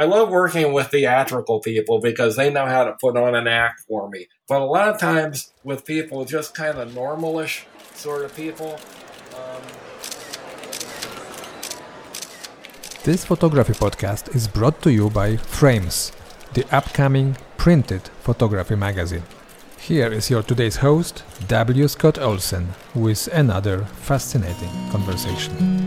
I love working with theatrical people because they know how to put on an act for me. But a lot of times with people, just kind of normalish sort of people. This photography podcast is brought to you by Frames, the upcoming printed photography magazine. Here is your today's host, W. Scott Olsen, with another fascinating conversation.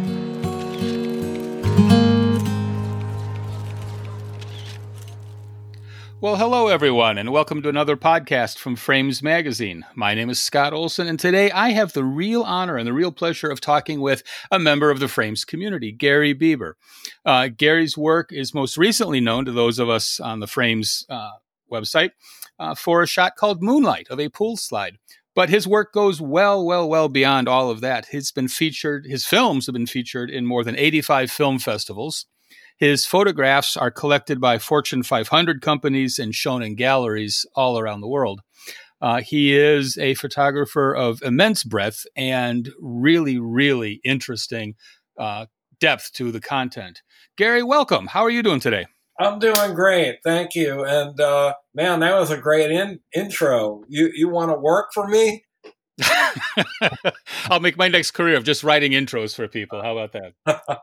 Well, hello, everyone, and welcome to another podcast from Frames Magazine. My name is Scott Olsen, and today I have the real honor and the real pleasure of talking with a member of the Frames community, Gary Bieber. Gary's work is most recently known to those of us on the Frames website for a shot called Moonlight of a pool slide. But his work goes well beyond all of that. His films have been featured in more than 85 film festivals. His photographs are collected by Fortune 500 companies and shown in galleries all around the world. He is a photographer of immense breadth and really interesting depth to the content. Gary, welcome. How are you doing today? I'm doing great. Thank you. And man, that was a great intro. You want to work for me? I'll make my next career of just writing intros for people. How about that?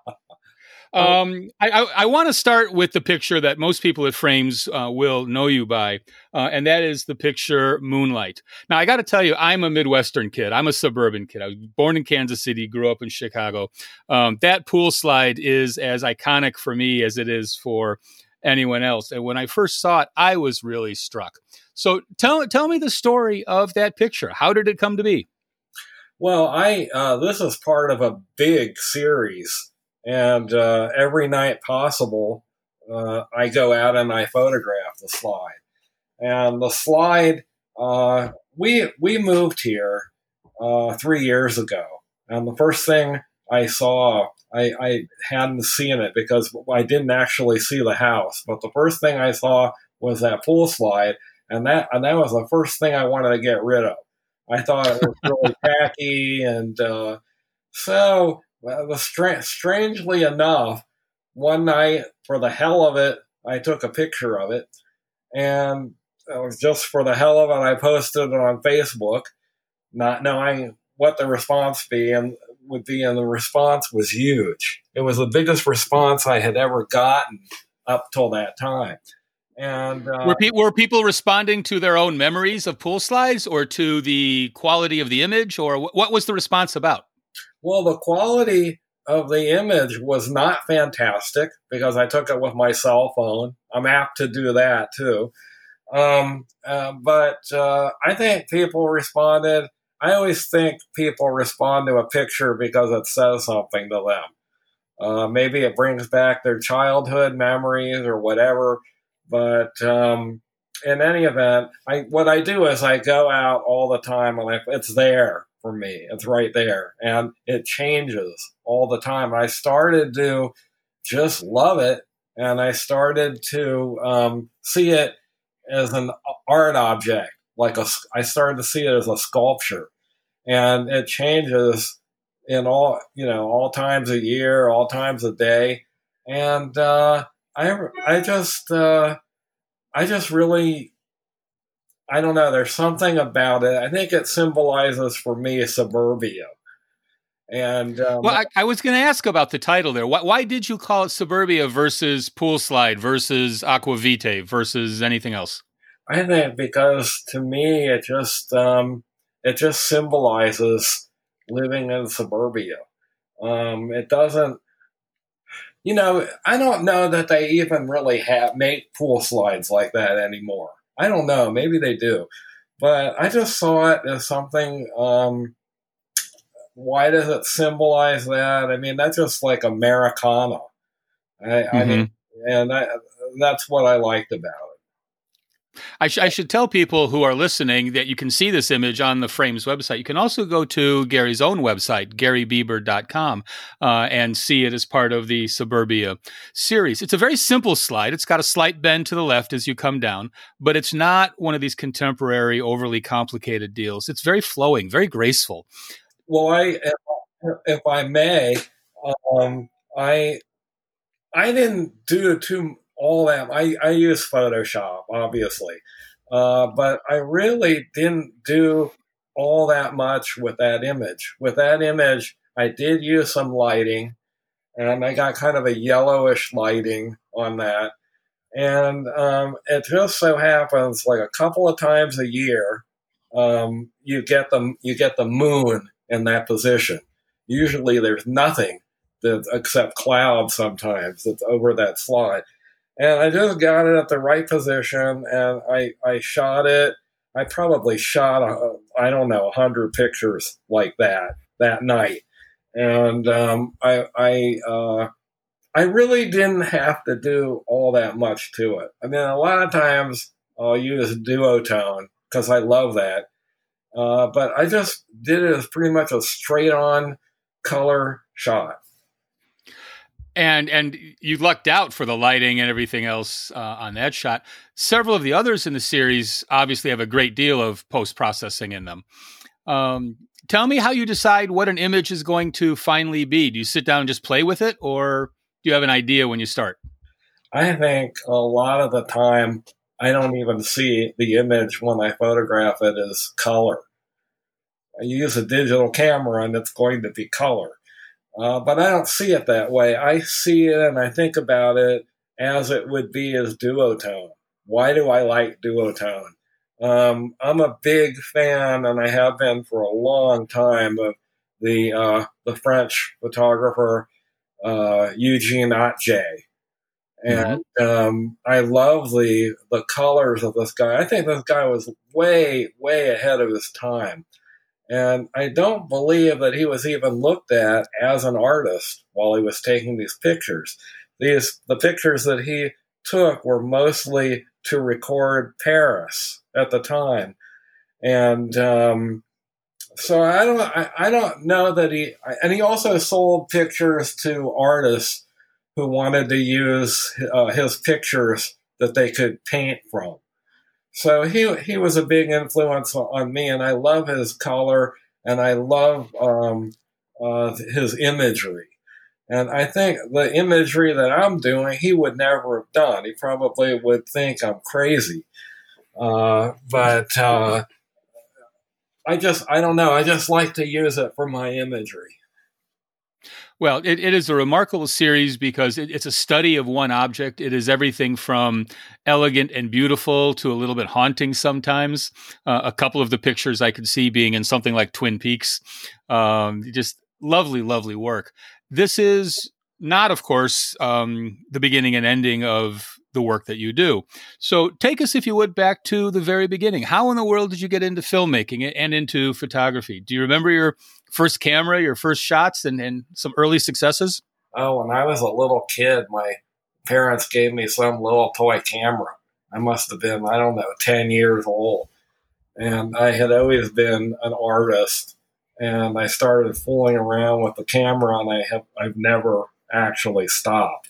I want to start with the picture that most people at Frames will know you by, and that is the picture Moonlight. Now, I got to tell you, I'm a Midwestern kid. I'm a suburban kid. I was born in Kansas City, grew up in Chicago. That pool slide is as iconic for me as it is for anyone else. And when I first saw it, I was really struck. So tell me the story of that picture. How did it come to be? Well, this is part of a big series. And every night possible, I go out and I photograph the slide. And the slide, we moved here 3 years ago. And the first thing I saw, I hadn't seen it because I didn't actually see the house. But the first thing I saw was that pool slide, and that was the first thing I wanted to get rid of. I thought it was really tacky, and so. Well, strangely enough, one night, for the hell of it, I took a picture of it, and it was just for the hell of it, I posted it on Facebook, not knowing what the response would be, and the response was huge. It was the biggest response I had ever gotten up till that time. And were people responding to their own memories of pool slides, or to the quality of the image, or what was the response about? Well, the quality of the image was not fantastic because I took it with my cell phone. I'm apt to do that too. But I think people responded. I always think people respond to a picture because it says something to them. Maybe it brings back their childhood memories or whatever. But in any event, what I do is I go out all the time and it's there. For me, it's right there, and it changes all the time. I started to just love it, and I started to see it as an art object. I started to see it as a sculpture, and it changes in all times of year, all times of day, and I just really. I don't know. There's something about it. I think it symbolizes for me suburbia. And well, I was going to ask about the title there. Why did you call it Suburbia versus Pool Slide versus Aquavite versus anything else? I think because to me it just symbolizes living in suburbia. It doesn't. I don't know that they even really make pool slides like that anymore. I don't know. Maybe they do. But I just saw it as something. Why does it symbolize that? I mean, that's just like Americana. I mean, and that's what I liked about it. I should tell people who are listening that you can see this image on the Frames website. You can also go to Gary's own website, GaryBieber.com, and see it as part of the Suburbia series. It's a very simple slide. It's got a slight bend to the left as you come down, but it's not one of these contemporary, overly complicated deals. It's very flowing, very graceful. Well, if I may, I didn't do all that. I use Photoshop, obviously, but I really didn't do all that much with that image. With that image, I did use some lighting, and I got kind of a yellowish lighting on that. And it just so happens, like a couple of times a year, you get the moon in that position. Usually, there's nothing except clouds sometimes that's over that slide. And I just got it at the right position, and I shot it. I probably shot, 100 pictures like that night. And I really didn't have to do all that much to it. I mean, a lot of times I'll use duotone because I love that. But I just did it as pretty much a straight-on color shot. And you lucked out for the lighting and everything else on that shot. Several of the others in the series obviously have a great deal of post-processing in them. Tell me how you decide what an image is going to finally be. Do you sit down and just play with it, or do you have an idea when you start? I think a lot of the time I don't even see the image when I photograph it as color. I use a digital camera and it's going to be color. But I don't see it that way. I see it and I think about it as it would be as duotone. Why do I like duotone? I'm a big fan, and I have been for a long time, of the French photographer Eugene Atget. And I love the colors of this guy. I think this guy was way, way ahead of his time. And I don't believe that he was even looked at as an artist while he was taking these pictures. The pictures that he took were mostly to record Paris at the time. And so I don't know that he also sold pictures to artists who wanted to use his pictures that they could paint from. So he was a big influence on me, and I love his color, and I love his imagery. And I think the imagery that I'm doing, he would never have done. He probably would think I'm crazy. But I don't know. I just like to use it for my imagery. Well, it is a remarkable series because it's a study of one object. It is everything from elegant and beautiful to a little bit haunting sometimes. A couple of the pictures I could see being in something like Twin Peaks. Just lovely, lovely work. This is not, of course, the beginning and ending of the work that you do. So take us, if you would, back to the very beginning. How in the world did you get into filmmaking and into photography? Do you remember your first camera, your first shots, and some early successes? Oh, when I was a little kid, my parents gave me some little toy camera. I must have been, 10 years old. And I had always been an artist. And I started fooling around with the camera, and I've never actually stopped.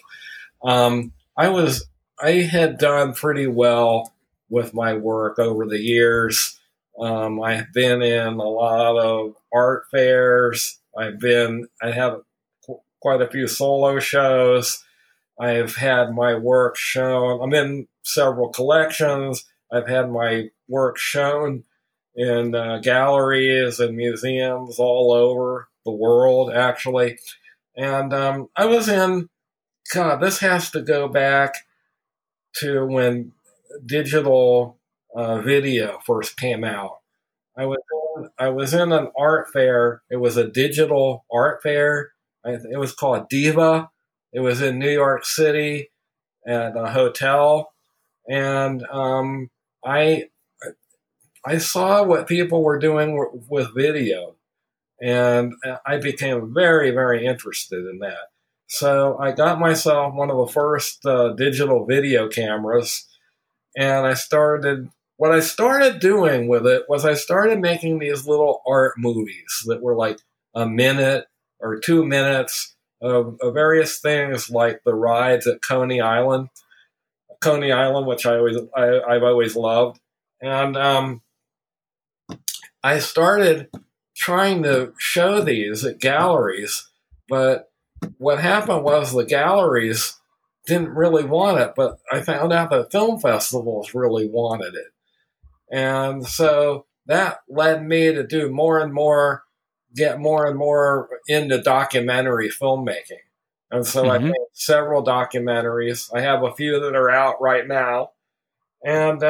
I had done pretty well with my work over the years. I've been in a lot of art fairs. I have quite a few solo shows. I've had my work shown. I'm in several collections. I've had my work shown in galleries and museums all over the world, actually. And I was this has to go back to when digital video first came out. I was in an art fair. It was a digital art fair. It was called Diva. It was in New York City at a hotel. And I saw what people were doing with video. And I became very, very interested in that. So I got myself one of the first digital video cameras, and what I started doing with it was I started making these little art movies that were like a minute or 2 minutes of various things, like the rides at Coney Island, which I've always loved. And I started trying to show these at galleries, but what happened was the galleries didn't really want it, but I found out that film festivals really wanted it. And so that led me to do more and more, get more and more into documentary filmmaking. And so I made several documentaries. I have a few that are out right now. And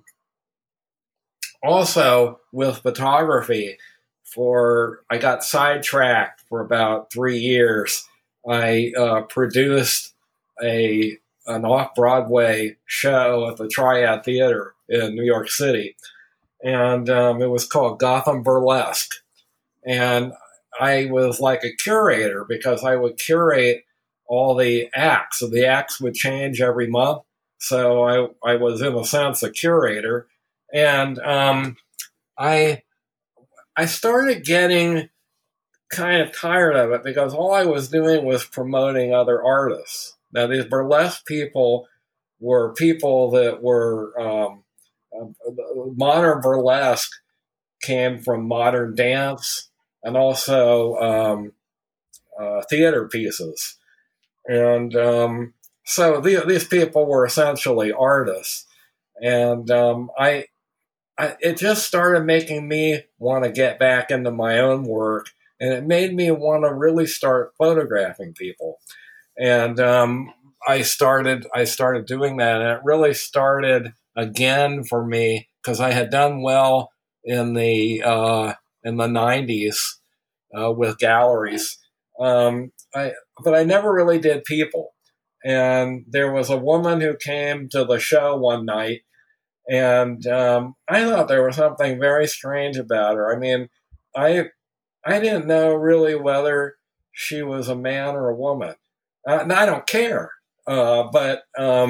also with photography, I got sidetracked for about 3 years. I produced an off-Broadway show at the Triad Theater in New York City. And it was called Gotham Burlesque. And I was like a curator because I would curate all the acts. So the acts would change every month. So I was, in a sense, a curator. And I started getting kind of tired of it because all I was doing was promoting other artists. Now, these burlesque people were people that were modern burlesque came from modern dance and also theater pieces. And so these people were essentially artists. And it just started making me want to get back into my own work. And it made me want to really start photographing people. And I started doing that. And it really started again for me because I had done well in the 90s with galleries. But I never really did people. And there was a woman who came to the show one night, and I thought there was something very strange about her. I mean, I didn't know really whether she was a man or a woman. And I don't care. But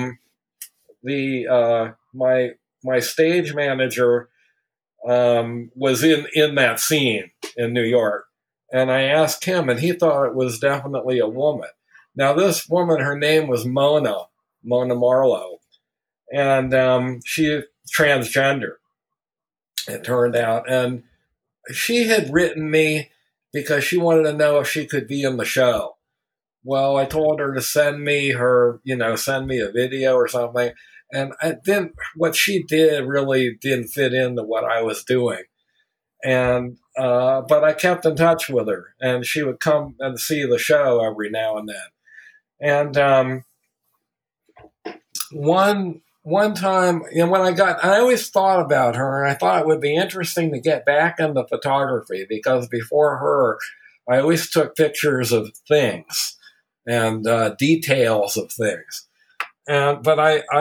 my stage manager was in that scene in New York. And I asked him, and he thought it was definitely a woman. Now, this woman, her name was Mona Marlowe. And she transgender, it turned out. And she had written me because she wanted to know if she could be in the show. Well, I told her to send me a video or something. And what she did really didn't fit into what I was doing. And, but I kept in touch with her, and she would come and see the show every now and then. And, one time, when I always thought about her, and I thought it would be interesting to get back into photography because before her, I always took pictures of things and details of things. But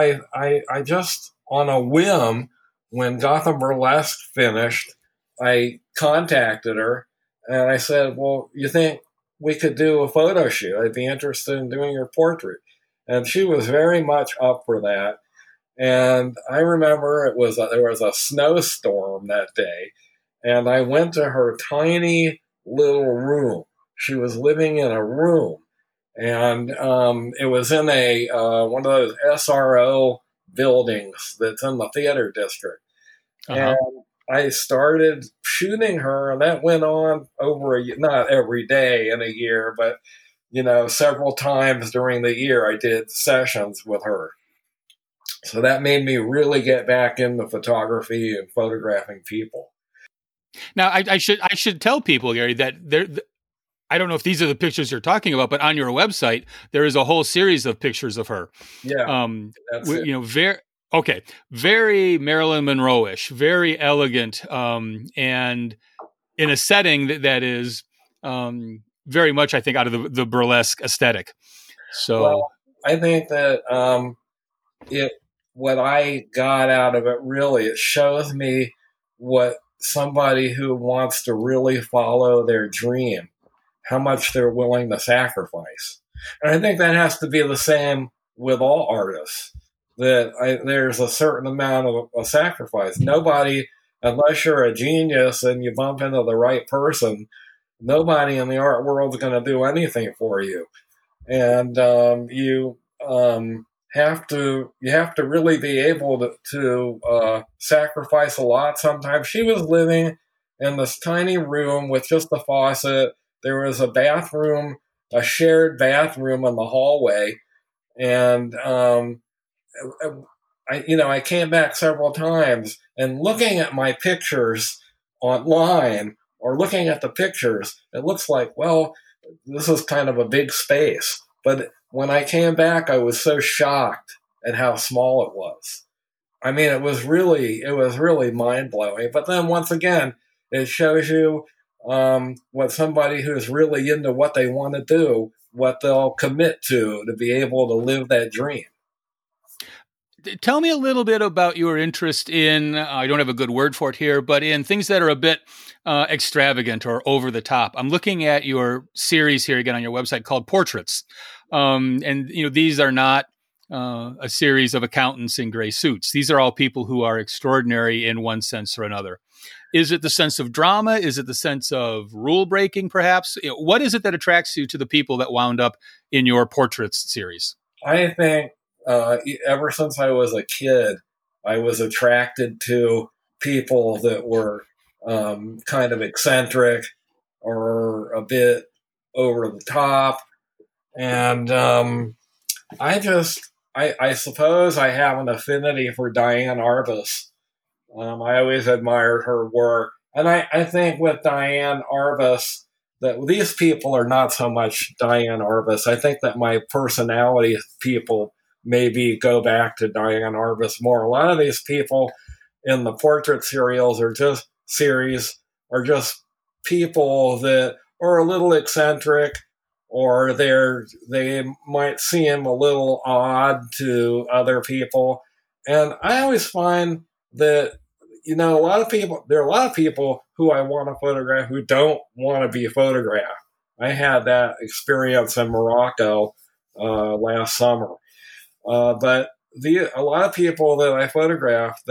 I just, on a whim, when Gotham Burlesque finished, I contacted her and I said, well, you think we could do a photo shoot? I'd be interested in doing your portrait. And she was very much up for that. And I remember there was a snowstorm that day, and I went to her tiny little room. She was living in a room, and it was in one of those SRO buildings that's in the theater district. Uh-huh. And I started shooting her, and that went on over not every day in a year, but several times during the year I did sessions with her. So that made me really get back into photography and photographing people. Now, I should tell people, Gary, that I don't know if these are the pictures you're talking about, but on your website there is a whole series of pictures of her. Yeah, that's it. Very Marilyn Monroe-ish, very elegant, and in a setting that is very much, I think, out of the burlesque aesthetic. So I think that what I got out of it, really, it shows me what somebody who wants to really follow their dream, how much they're willing to sacrifice. And I think that has to be the same with all artists, that there's a certain amount of sacrifice. Nobody, unless you're a genius and you bump into the right person, nobody in the art world is going to do anything for you. And you have to really be able to sacrifice a lot. Sometimes she was living in this tiny room with just a faucet. There was a bathroom, a shared bathroom in the hallway, And I came back several times, and looking at my pictures online or looking at the pictures, it looks like, well, this is kind of a big space. But when I came back, I was so shocked at how small it was. I mean, it was really mind blowing. But then once again, it shows you what somebody who's really into what they want to do, what they'll commit to be able to live that dream. Tell me a little bit about your interest in, I don't have a good word for it here, but in things that are a bit extravagant or over the top. I'm looking at your series here again on your website called Portraits. And these are not a series of accountants in gray suits. These are all people who are extraordinary in one sense or another. Is it the sense of drama? Is it the sense of rule breaking, perhaps? What is it that attracts you to the people that wound up in your Portraits series? I think ever since I was a kid, I was attracted to people that were kind of eccentric or a bit over the top. And I suppose I have an affinity for Diane Arbus. I always admired her work. And I think with Diane Arbus, that these people are not so much Diane Arbus. I think that my personality people maybe go back to Diane Arbus more. A lot of these people in the portrait series are just people that are a little eccentric, or they might seem a little odd to other people. And I always find that, there are a lot of people who I want to photograph who don't want to be photographed. I had that experience in Morocco last summer. But a lot of people that I photograph,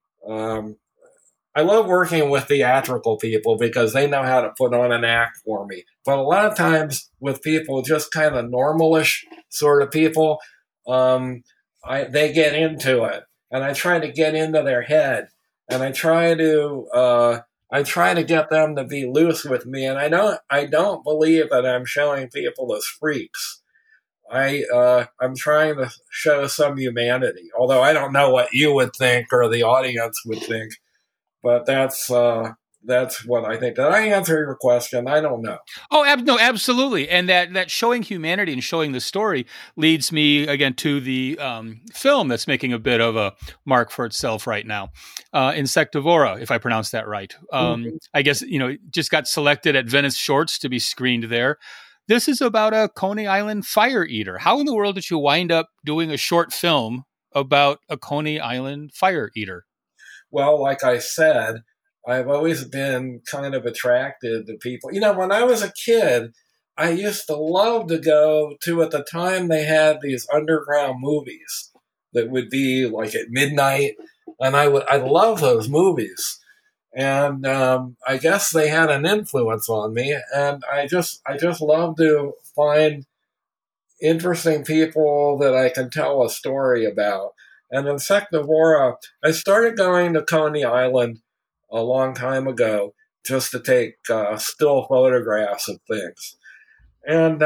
I love working with theatrical people because they know how to put on an act for me. But a lot of times with people, just kind of normalish sort of people, they get into it, and I try to get into their head, and I try to get them to be loose with me. And I don't believe that I'm showing people as freaks. I'm trying to show some humanity, although I don't know what you would think or the audience would think. But that's what I think. Did I answer your question? I don't know. Oh, no, absolutely. And that showing humanity and showing the story leads me again to the film that's making a bit of a mark for itself right now, Insectivora, if I pronounce that right. I guess just got selected at Venice Shorts to be screened there. This is about a Coney Island fire eater. How in the world did you wind up doing a short film about a Coney Island fire eater? Well, like I said, I've always been kind of attracted to people. When I was a kid, I used to love to go to, at the time they had these underground movies that would be like at midnight. And I love those movies. And I guess they had an influence on me. And I just love to find interesting people that I can tell a story about. And in Insectivora, I started going to Coney Island a long time ago just to take still photographs of things. And,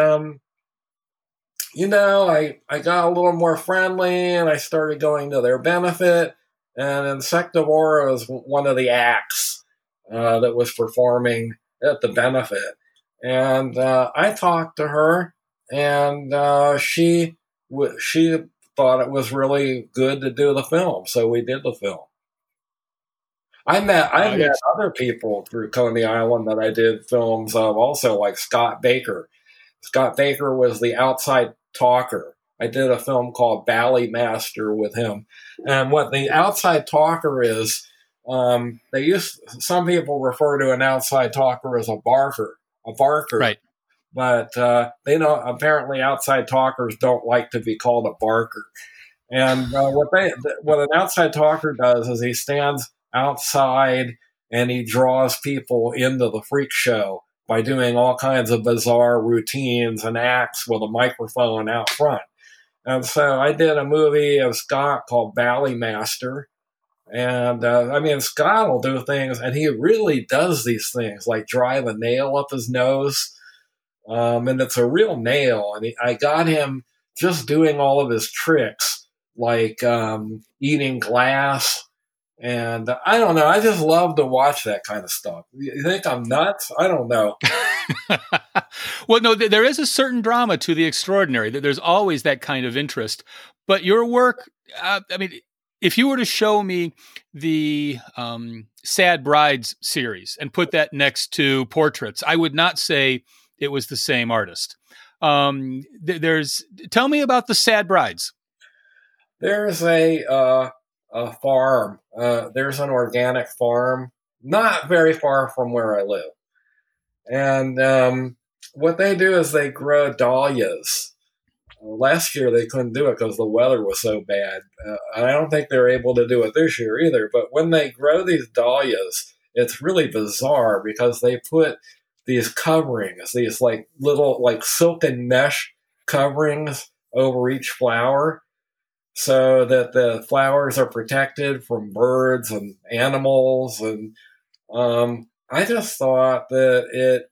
I got a little more friendly, and I started going to their benefit. And Insectivora was one of the acts that was performing at the benefit. And I talked to her, and she thought it was really good to do the film, so we did the film. I met other people through Coney Island that I did films of also, like Scott Baker. Scott Baker was the outside talker. I did a film called Bally Master with him. And what the outside talker is, some people refer to an outside talker as a barker. Right. But apparently outside talkers don't like to be called a barker. And what an outside talker does is he stands outside and he draws people into the freak show by doing all kinds of bizarre routines and acts with a microphone out front. And so I did a movie of Scott called Bally Master. And Scott will do things, and he really does these things, like drive a nail up his nose. And it's a real nail. And I got him just doing all of his tricks, like eating glass. And I don't know. I just love to watch that kind of stuff. You think I'm nuts? I don't know. Well, no, there is a certain drama to the extraordinary. There's always that kind of interest. But your work, I mean, if you were to show me the Sad Brides series and put that next to Portraits, I would not say it was the same artist. Tell me about the Sad Brides. There's a farm. There's an organic farm not very far from where I live. And what they do is they grow dahlias. Last year they couldn't do it because the weather was so bad. I don't think they're able to do it this year either. But when they grow these dahlias, it's really bizarre because they put these coverings, these like little like silken mesh coverings over each flower, so that the flowers are protected from birds and animals. And I just thought that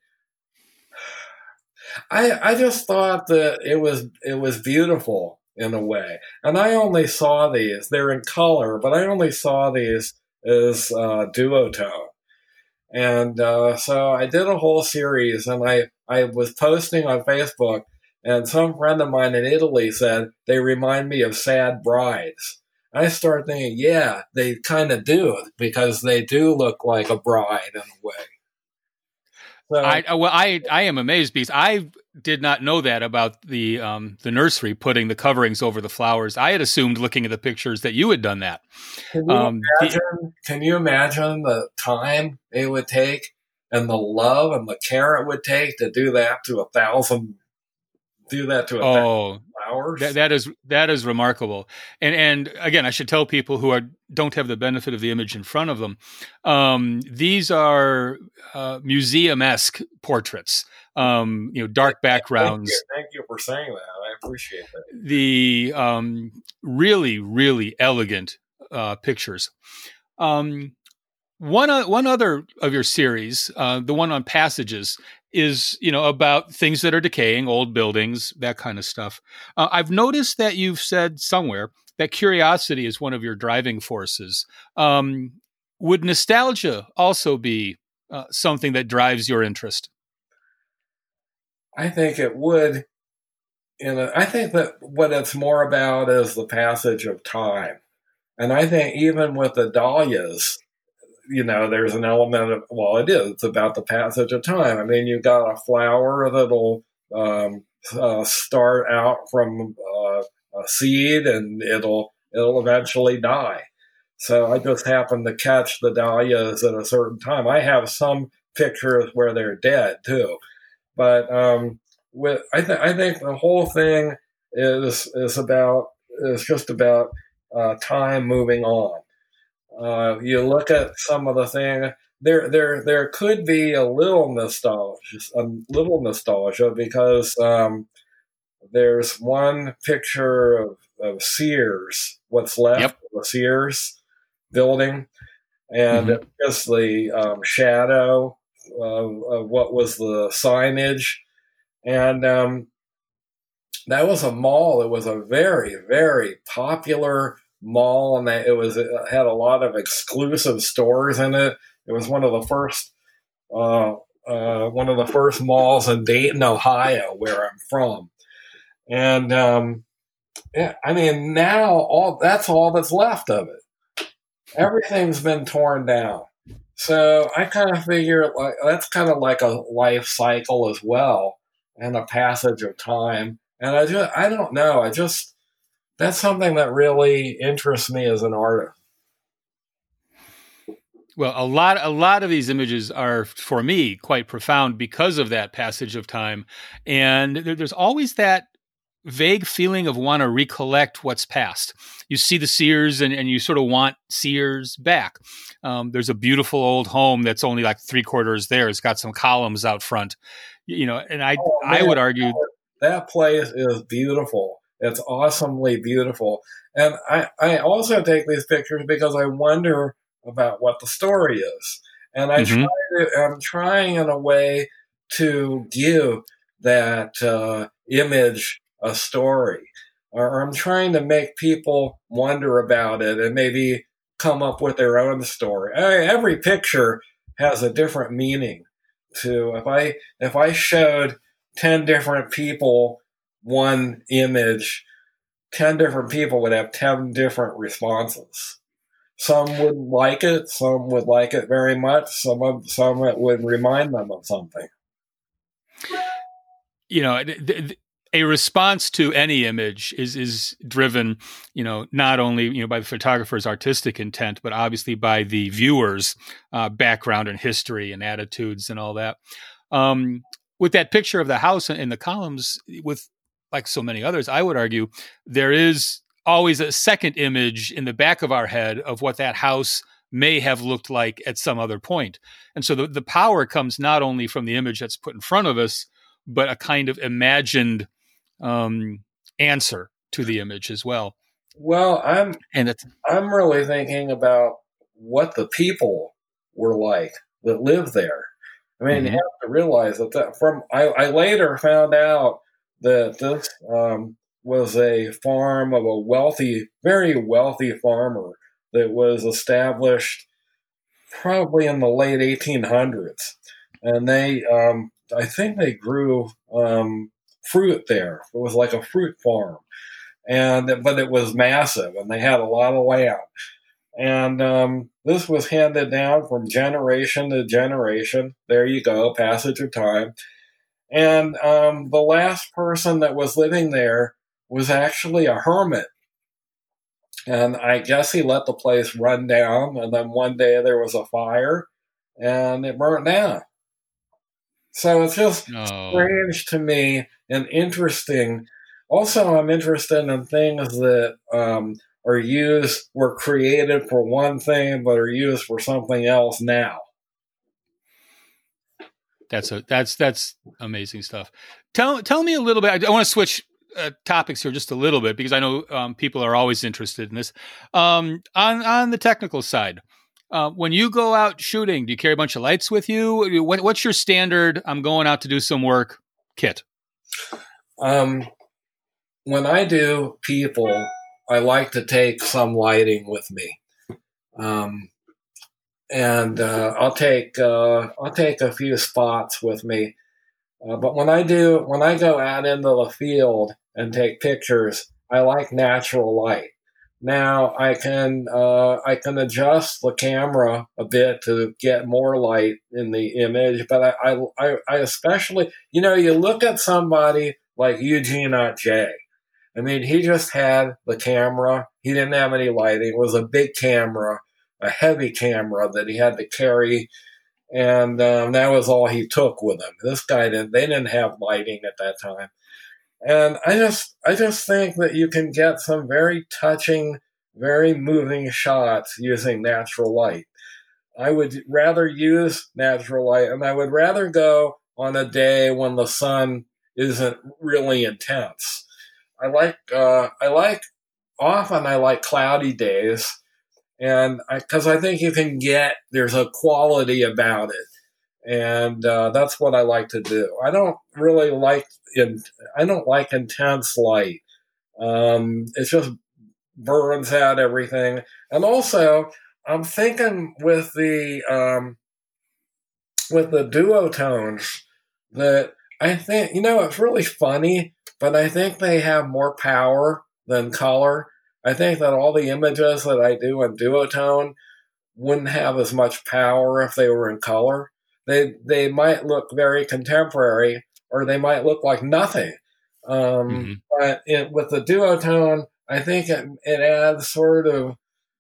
it was beautiful in a way. And I only saw these; they're in color, but I only saw these as duotone. And so I did a whole series, and I was posting on Facebook. And some friend of mine in Italy said they remind me of Sad Brides. I started thinking, yeah, they kind of do, because they do look like a bride in a way. So, I am amazed because I did not know that about the nursery putting the coverings over the flowers. I had assumed, looking at the pictures, that you had done that. Can you imagine the time it would take and the love and the care it would take to do that to 1,000? Do that to 1,000 flowers. That is remarkable. And again, I should tell people who don't have the benefit of the image in front of them. These are museum-esque portraits. Dark backgrounds. Thank you for saying that. I appreciate that. The really, really elegant pictures. One other of your series, the one on Passages, is about things that are decaying, old buildings, that kind of stuff. I've noticed that you've said somewhere that curiosity is one of your driving forces. Would nostalgia also be something that drives your interest? I think it would. I think that what it's more about is the passage of time. And I think even with the dahlias, there's an element of, it's about the passage of time. I mean, you've got a flower that'll start out from a seed, and it'll eventually die. So I just happened to catch the dahlias at a certain time. I have some pictures where they're dead too, but I think the whole thing is just about time moving on. You look at some of the things. There could be a little nostalgia because there's one picture of Sears, what's left of the Sears building, and just the shadow of what was the signage, and that was a mall. It was a very, very popular mall, and it had a lot of exclusive stores in it. It was one of the first malls in Dayton, Ohio, where I'm from. And now that's all that's left of it. Everything's been torn down. So I kind of figure that's kind of like a life cycle as well, and a passage of time. And I don't know. That's something that really interests me as an artist. Well, a lot of these images are, for me, quite profound because of that passage of time. And there's always that vague feeling of want to recollect what's past. You see the Sears and you sort of want Sears back. There's a beautiful old home that's only like 3/4 there. It's got some columns out front, and I would argue that place is beautiful. It's awesomely beautiful. And I also take these pictures because I wonder about what the story is. And I'm trying in a way to give that image a story, or I'm trying to make people wonder about it and maybe come up with their own story. Every picture has a different meaning. If I showed 10 different people one image, 10 different people would have 10 different responses. Some would like it, some would like it very much, some it would remind them of something. A response to any image is driven, not only, by the photographer's artistic intent, but obviously by the viewer's background and history and attitudes and all that. With that picture of the house in the columns, with like so many others, I would argue there is always a second image in the back of our head of what that house may have looked like at some other point. And so the power comes not only from the image that's put in front of us, but a kind of imagined answer to the image as well. Well, I'm really thinking about what the people were like that lived there. I mean, you have to realize that I later found out that this was a farm of a very wealthy farmer that was established probably in the late 1800s. And I think they grew fruit there. It was like a fruit farm. But it was massive, and they had a lot of land. And this was handed down from generation to generation. There you go, passage of time. And the last person that was living there was actually a hermit. And I guess he let the place run down, and then one day there was a fire, and it burnt down. So it's just strange to me and interesting. Also, I'm interested in things that were created for one thing, but are used for something else now. That's amazing stuff. Tell me a little bit. I want to switch topics here just a little bit because I know people are always interested in this. On the technical side, when you go out shooting, do you carry a bunch of lights with you? What's your standard? I'm going out to do some work kit. When I do people, I like to take some lighting with me. And I'll take a few spots with me. But when I go out into the field and take pictures, I like natural light. Now I can adjust the camera a bit to get more light in the image, but I especially, you look at somebody like Eugene Otjay. I mean, he just had the camera. He didn't have any lighting. It was a big camera, a heavy camera that he had to carry, and that was all he took with him. This guy they didn't have lighting at that time. And I just think that you can get some very touching, very moving shots using natural light. I would rather use natural light, and I would rather go on a day when the sun isn't really intense. I like cloudy days, and because I think there's a quality about it. And that's what I like to do. I don't like intense light. It just burns out everything. And also, I'm thinking with the duotones that I think it's really funny, but I think they have more power than color. I think that all the images that I do in duotone wouldn't have as much power if they were in color. They might look very contemporary, or they might look like nothing. But with the duotone, I think it adds sort of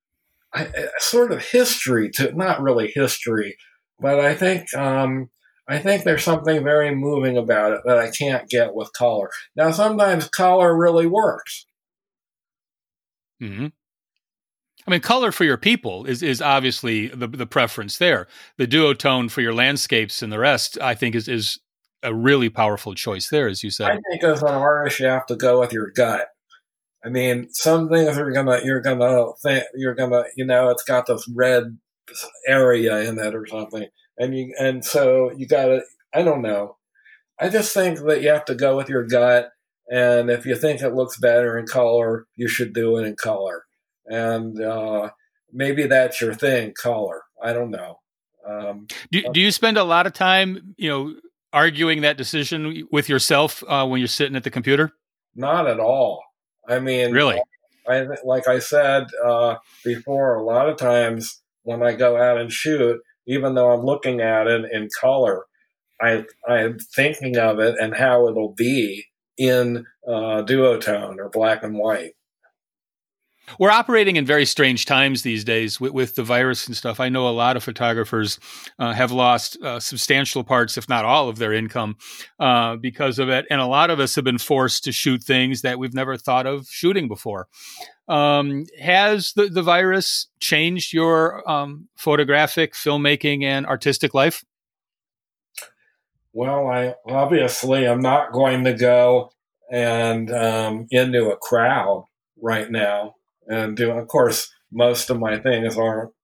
history to, not really history, but I think there's something very moving about it that I can't get with color. Now, sometimes color really works. Mm-hmm. I mean, color for your people is obviously the preference there. The duotone for your landscapes and the rest, I think, is a really powerful choice there, as you said. I think as an artist, you have to go with your gut. I mean, some things you're gonna it's got this red area in it or something, and so you gotta. I don't know. I just think that you have to go with your gut, And if you think it looks better in color, you should do it in color. And maybe that's your thing, color. I don't know. Do you spend a lot of time, arguing that decision with yourself when you're sitting at the computer? Not at all. I mean, really, like I said before, a lot of times when I go out and shoot, even though I'm looking at it in color, I'm thinking of it and how it'll be in duotone or black and white. We're operating in very strange times these days with the virus and stuff. I know a lot of photographers have lost substantial parts, if not all, of their income because of it. And a lot of us have been forced to shoot things that we've never thought of shooting before. Has the virus changed your photographic, filmmaking, and artistic life? Well, I'm not going to go and into a crowd right now. And of course, most of my things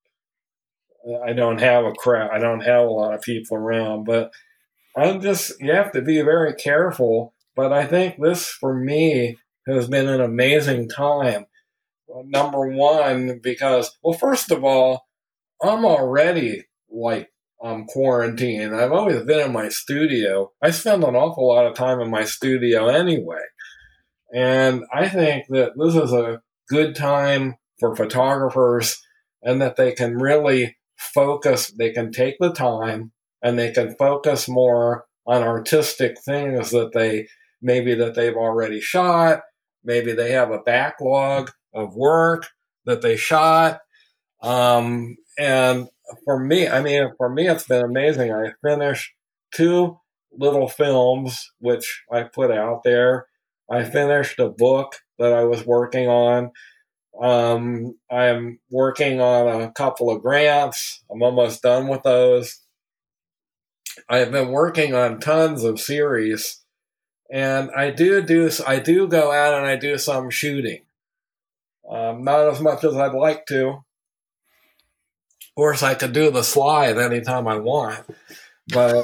I don't have a crowd. I don't have a lot of people around, but you have to be very careful. But I think this, for me, has been an amazing time. Number one, because, well, first of all, I'm already quarantined. I've always been in my studio. I spend an awful lot of time in my studio anyway. And I think that this is a good time for photographers, and that they can really focus. They can take the time and they can focus more on artistic things that they've already shot. Maybe they have a backlog of work that they shot. And for me, it's been amazing. I finished 2 little films, which I put out there. I finished a book that I was working on. I'm working on a couple of grants. I'm almost done with those. I've been working on tons of series, and I do go out and I do some shooting. Not as much as I'd like to. Of course, I could do the slide anytime I want, but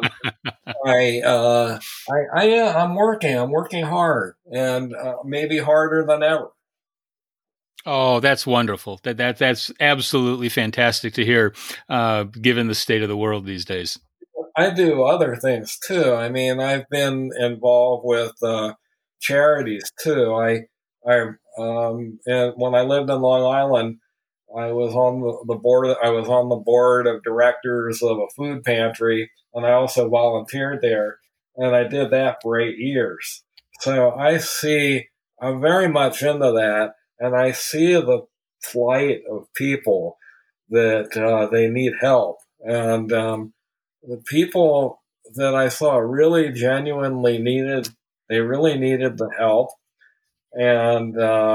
I'm working hard, and maybe harder than ever. Oh, that's wonderful. That's absolutely fantastic to hear, given the state of the world these days. I do other things too. I mean, I've been involved with charities too. And when I lived in Long Island, I was on the board. I was on the board of directors of a food pantry, and I also volunteered there. And I did that for 8 years. So I'm very much into that, and I see the plight of people that they need help. And the people that I saw really genuinely needed the help. And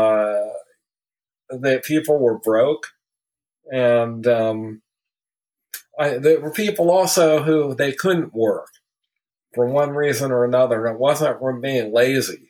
the people were broke. And there were people also who they couldn't work for one reason or another. It wasn't from being lazy.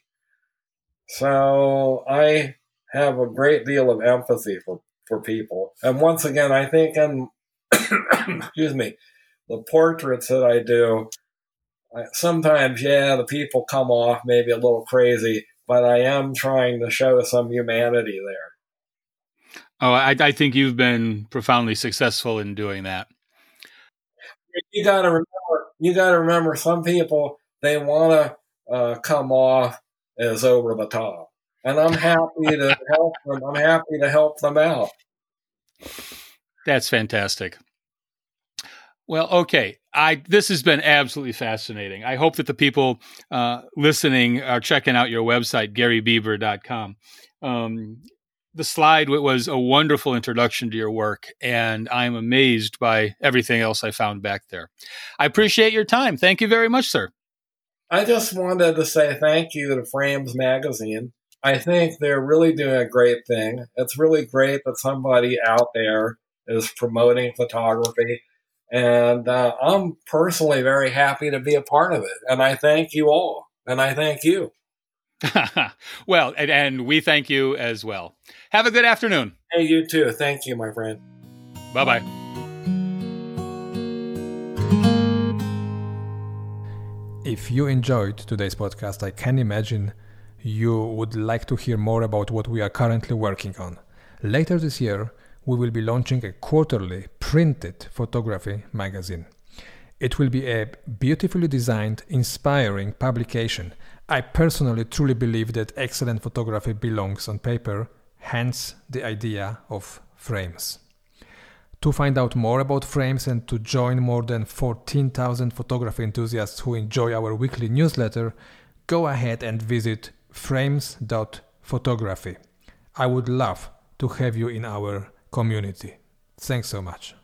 So I have a great deal of empathy for people. And once again, I think excuse me, the portraits that I do, sometimes, the people come off maybe a little crazy, but I am trying to show some humanity there. Oh, I think you've been profoundly successful in doing that. You got to remember, some people, they want to come off as over the top, and I'm happy to help them. I'm happy to help them out. That's fantastic. Well, okay. This has been absolutely fascinating. I hope that the people listening are checking out your website, GaryBieber.com. The slide was a wonderful introduction to your work, and I'm amazed by everything else I found back there. I appreciate your time. Thank you very much, sir. I just wanted to say thank you to Frames Magazine. I think they're really doing a great thing. It's really great that somebody out there is promoting photography. And I'm personally very happy to be a part of it. And I thank you all. And I thank you. Well, and we thank you as well. Have a good afternoon. Hey, you too. Thank you, my friend. Bye-bye. If you enjoyed today's podcast, I can imagine you would like to hear more about what we are currently working on. Later this year, we will be launching a quarterly printed photography magazine. It will be a beautifully designed, inspiring publication. I personally truly believe that excellent photography belongs on paper, hence the idea of Frames. To find out more about Frames and to join more than 14,000 photography enthusiasts who enjoy our weekly newsletter, go ahead and visit frames.photography. I would love to have you in our community. Thanks so much.